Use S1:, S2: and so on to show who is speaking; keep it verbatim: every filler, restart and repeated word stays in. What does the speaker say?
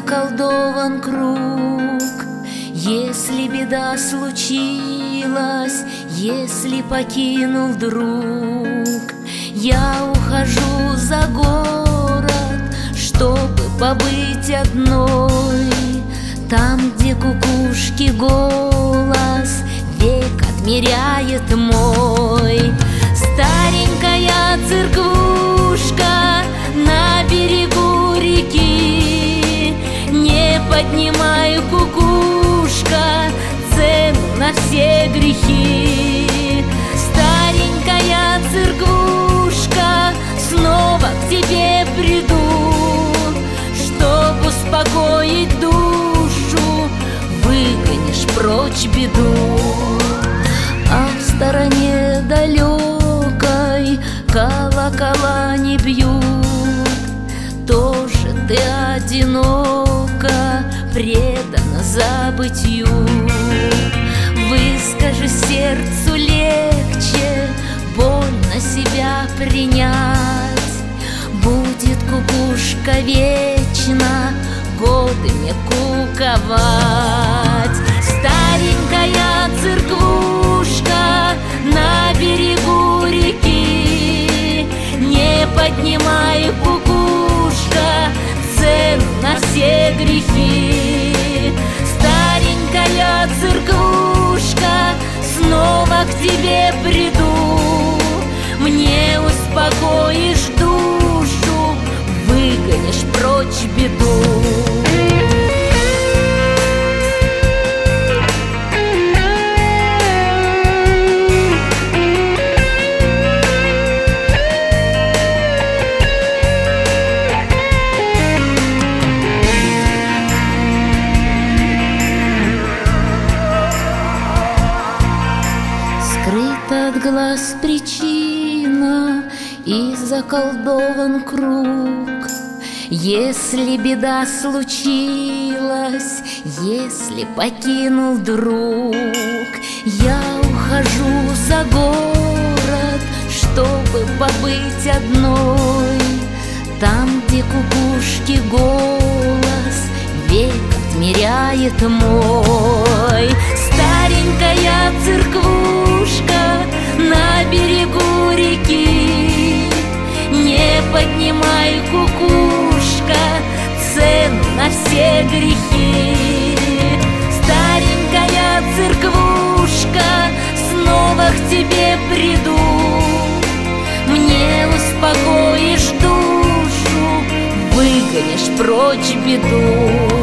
S1: заколдован круг. Если беда случилась, если покинул друг, я ухожу за город, чтобы побыть одной. Там, где кукушки голос век отмеряет мой. Старенькая церквушка на берегу реки, не поднимай, кукушка, цену на все грехи. Старенькая церквушка, снова к тебе приду, чтоб успокоить душу, выгонишь прочь беду. А в стороне далекой колокола не бьют, тоже ты одиноко, предана забытью. Выскажи сердцу легче, больно себя принять. Будет кукушка вечно годами куковать. Старенькая церквушка на берегу реки, не поднимай, кукушка, цену на все грехи. Старенькая церквушка, снова к тебе приду, мне успокоишь душу, выгонишь прочь беду. Скрыта от глаз причина и заколдован круг. Если беда случилась, если покинул друг, я ухожу за город, чтобы побыть одной. Там, где кукушки голос век отмеряет мой. Старенькая церквушка на берегу реки, не поднимай, кукушка, цену на все грехи. Старенькая церквушка, снова к тебе приду, мне успокоишь душу, выгонишь прочь беду.